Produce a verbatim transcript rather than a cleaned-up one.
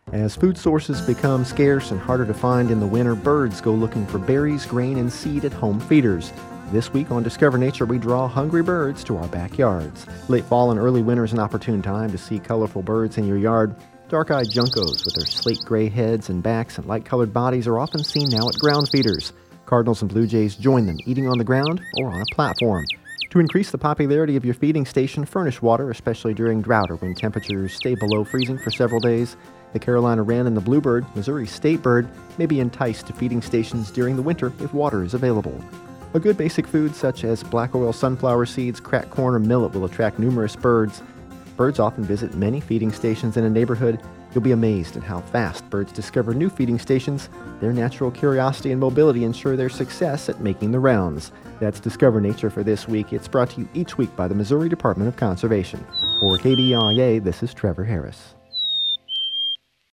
As food sources become scarce and harder to find in the winter, birds go looking for berries, grain, and seed at home feeders. This week on Discover Nature, we draw hungry birds to our backyards. Late fall and early winter is an opportune time to see colorful birds in your yard. Dark-eyed juncos with their slate gray heads and backs and light-colored bodies are often seen now at ground feeders. Cardinals and blue jays join them, eating on the ground or on a platform. To increase the popularity of your feeding station, furnish water, especially during drought or when temperatures stay below freezing for several days. The Carolina wren and the bluebird, Missouri's state bird, may be enticed to feeding stations during the winter if water is available. A good basic food such as black oil sunflower seeds, cracked corn, or millet will attract numerous birds. Birds often visit many feeding stations in a neighborhood. You'll be amazed at how fast birds discover new feeding stations. Their natural curiosity and mobility ensure their success at making the rounds. That's Discover Nature for this week. It's brought to you each week by the Missouri Department of Conservation. For K B I A, this is Trevor Harris.